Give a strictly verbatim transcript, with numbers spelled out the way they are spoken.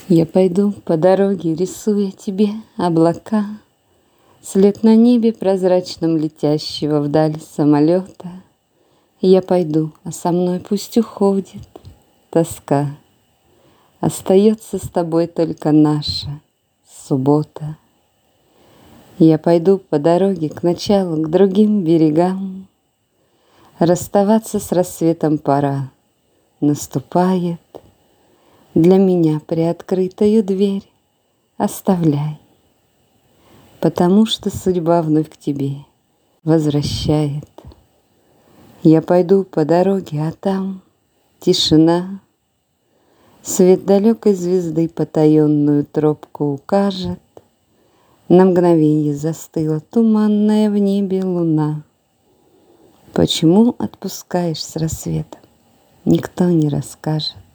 Я пойду по дороге, рисуя тебе облака, след на небе прозрачном летящего вдаль самолета. Я пойду, а со мной пусть уходит тоска. Остается с тобой только наша суббота. Я пойду по дороге к началу, к другим берегам. Расставаться с рассветом пора наступает. Для меня приоткрытую дверь оставляй, потому что судьба вновь к тебе возвращает. Я пойду по дороге, а там тишина. Свет далекой звезды потаенную тропку укажет. На мгновенье застыла туманная в небе луна. Почему отпускаешь с рассветом, никто не расскажет.